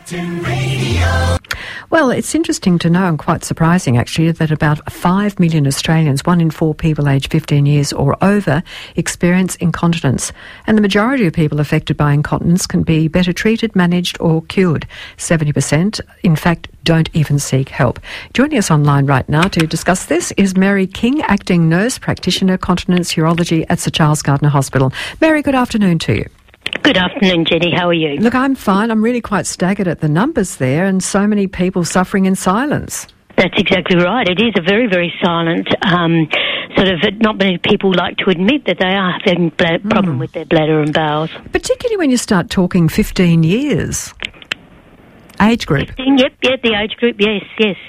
Well, it's interesting to know, and quite surprising actually, that about 5 million Australians, 1 in 4 people aged 15 years or over, experience incontinence. And the majority of people affected by incontinence can be better treated, managed or cured. 70%, in fact, don't even seek help. Joining us online right now to discuss this is Mary King, acting nurse practitioner, continence urology at Sir Charles Gairdner Hospital. Mary, good afternoon to you. Good afternoon, Jenny. How are you? Look, I'm fine. I'm really quite staggered at the numbers there and so many people suffering in silence. That's exactly right. It is a very, very silent not many people like to admit that they are having a problem with their bladder and bowels. Particularly when you start talking 15 years. Age group? 15, yep, the age group, yes.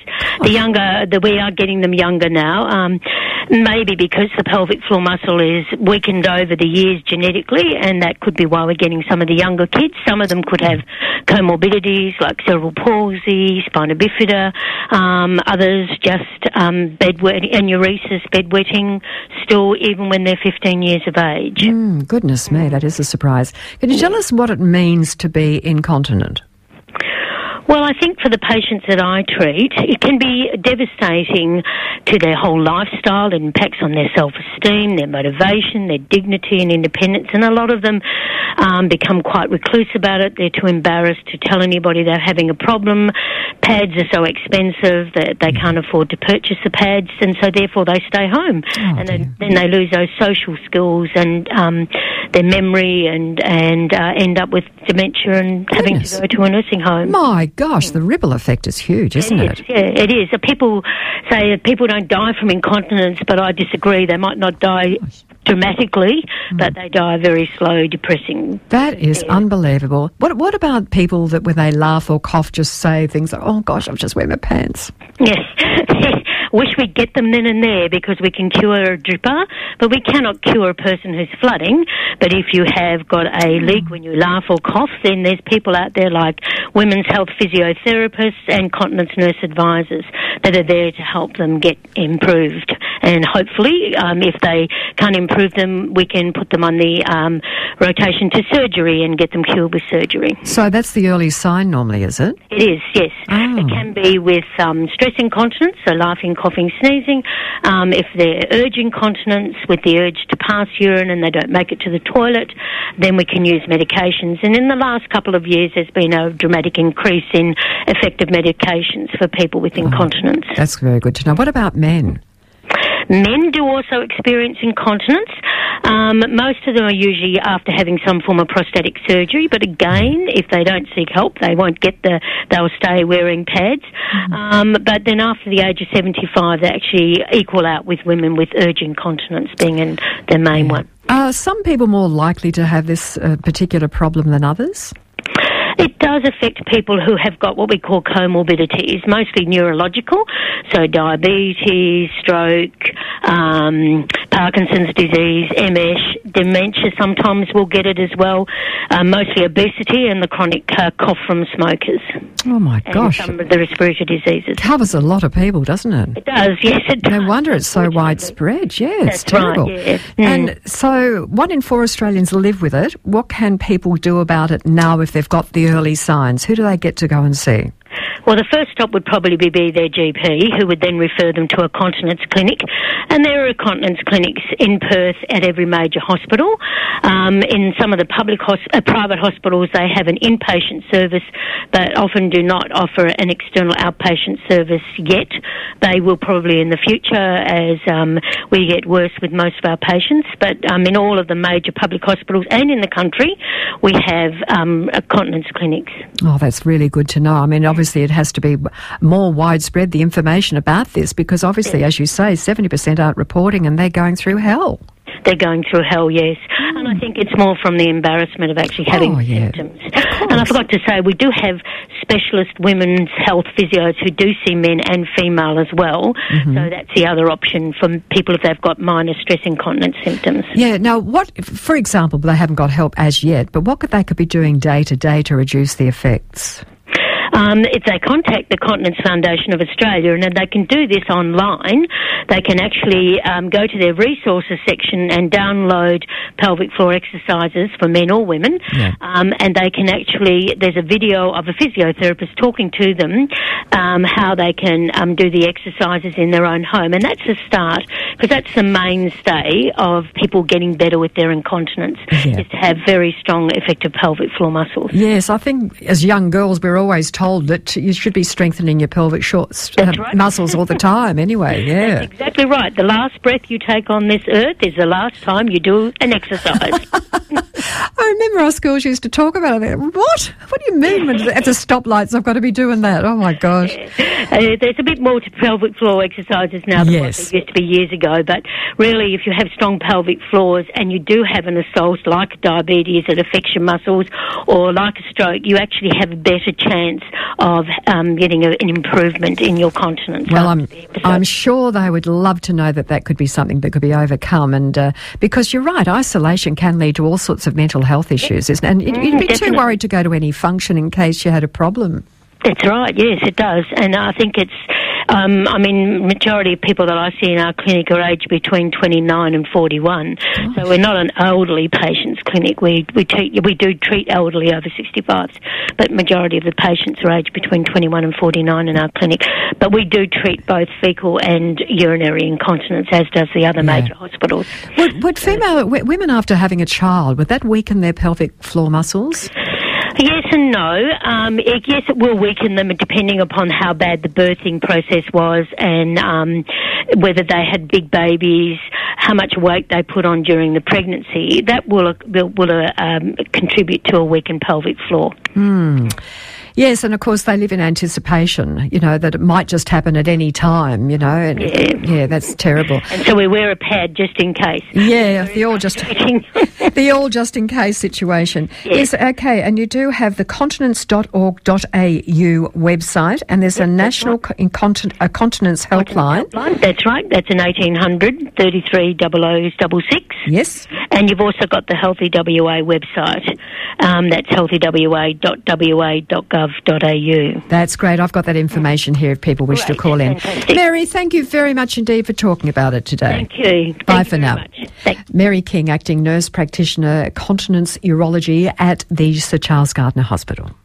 We are getting them younger now. Maybe because the pelvic floor muscle is weakened over the years genetically, and that could be why we're getting some of the younger kids. Some of them could have comorbidities like cerebral palsy, spina bifida, others just enuresis, bedwetting, still even when they're 15 years of age. Goodness me, that is a surprise. Can you tell us what it means to be incontinent? Well, I think for the patients that I treat, it can be devastating to their whole lifestyle. It impacts on their self-esteem, their motivation, their dignity and independence, and a lot of them become quite recluse about it. They're too embarrassed to tell anybody they're having a problem. Pads are so expensive that they can't afford to purchase the pads, and so therefore they stay home. Then they lose those social skills and their memory and end up with dementia and having to go to a nursing home. My gosh, the ripple effect is huge, isn't it? Yeah, it is. People say that people don't die from incontinence, but I disagree. They might not die dramatically, but they die very slow, depressing. That is unbelievable. What about people that when they laugh or cough just say things like, oh gosh, I've just wearing my pants? Yes. Wish we'd get them then and there because we can cure a dripper, but we cannot cure a person who's flooding. But if you have got a leak when you laugh or cough, then there's people out there like women's health physiotherapists and continence nurse advisors that are there to help them get improved. And hopefully, if they can't improve them, we can put them on the rotation to surgery and get them cured with surgery. So that's the early sign normally, is it? It is, yes. It can be with stress incontinence, so laughing, coughing, sneezing. If they're urge incontinence with the urge to pass urine and they don't make it to the toilet, then we can use medications. And in the last couple of years, there's been a dramatic increase in effective medications for people with incontinence. That's very good to know. What about men? Men do also experience incontinence. Most of them are usually after having some form of prostatic surgery, but again, if they don't seek help, they won't get they'll stay wearing pads. But then after the age of 75, they actually equal out with women with urge incontinence being the main one. Are some people more likely to have this particular problem than others? It does affect people who have got what we call comorbidities, mostly neurological, so diabetes, stroke, Parkinson's disease, MS, dementia sometimes will get it as well, mostly obesity and the chronic cough from smokers. Oh my gosh. And some of the respiratory diseases. Covers a lot of people, doesn't it? It does, yes it does. No wonder it's so widespread. Yeah, it's terrible. Right, yeah. And so 1 in 4 Australians live with it. What can people do about it now if they've got the early signs? Who do they get to go and see? Well, the first stop would probably be their GP, who would then refer them to a continence clinic. And there are continence clinics in Perth at every major hospital. In some of the private hospitals, they have an inpatient service, but often do not offer an external outpatient service yet. They will probably in the future as we get worse with most of our patients. But in all of the major public hospitals and in the country, we have continence clinics. Oh, that's really good to know. I mean, obviously it has to be more widespread, the information about this, because obviously, as you say, 70% aren't reporting and they're going through hell. They're going through hell, yes. And I think it's more from the embarrassment of actually having symptoms. And I forgot to say, we do have specialist women's health physios who do see men and female as well. So that's the other option for people if they've got minor stress incontinence symptoms. Yeah, now what, for example, they haven't got help as yet, but what they could be doing day to day to reduce the effects? If they contact the Continence Foundation of Australia, and they can do this online, they can actually go to their resources section and download pelvic floor exercises for men or women, and they can actually, there's a video of a physiotherapist talking to them how they can do the exercises in their own home, and that's a start, because that's the mainstay of people getting better with their incontinence, is to have very strong, effective pelvic floor muscles. Yes, I think as young girls we're always told that you should be strengthening your pelvic muscles all the time anyway, That's exactly right. The last breath you take on this earth is the last time you do an exercise. I remember our schools used to talk about it. What do you mean at the stoplights I've got to be doing that? Oh my gosh. There's a bit more to pelvic floor exercises now than what there used to be years ago, but really if you have strong pelvic floors and you do have an assault like diabetes that affects your muscles or like a stroke, you actually have a better chance of getting an improvement in your continence. Well, I'm sure they would love to know that could be something that could be overcome, and because you're right, isolation can lead to all sorts of mental health issues, isn't it? And you'd be too worried to go to any function in case you had a problem. That's right, yes, it does. And I think it's, majority of people that I see in our clinic are aged between 29 and 41. Gosh. So we're not an elderly patients clinic. We do treat elderly over 65s, but majority of the patients are aged between 21 and 49 in our clinic. But we do treat both fecal and urinary incontinence, as does the other major hospitals. Would women after having a child, would that weaken their pelvic floor muscles? Yes and no. Yes, it will weaken them depending upon how bad the birthing process was and whether they had big babies, how much weight they put on during the pregnancy. That will contribute to a weakened pelvic floor. Yes, and of course they live in anticipation, that it might just happen at any time, and that's terrible. And so we wear a pad just in case. Yeah, the all just in case situation. Yes, okay, and you do have the continence.org.au website, and there's a national continence helpline. That's right, that's an 1800 33 0066. Yes. And you've also got the Healthy WA website. That's healthywa.wa.gov.au. That's great. I've got that information here if people wish to call in. Fantastic. Mary, thank you very much indeed for talking about it today. Thank you. Bye for now. Mary King, acting nurse practitioner, continence urology at the Sir Charles Gardner Hospital.